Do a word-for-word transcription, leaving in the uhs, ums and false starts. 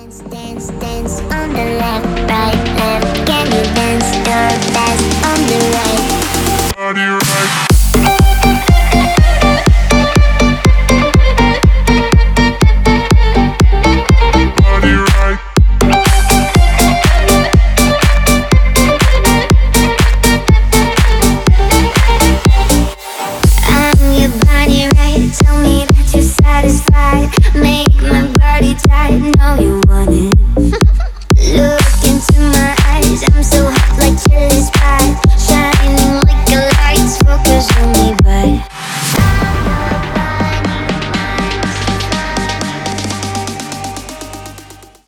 Dance, dance, dance on the left, right, left. Can you dance your best on the right? Body right. Body right. I'm your body right. Tell me that you're satisfied. Make my body tight. Know you want it. Look into my eyes. I'm so hot like chili.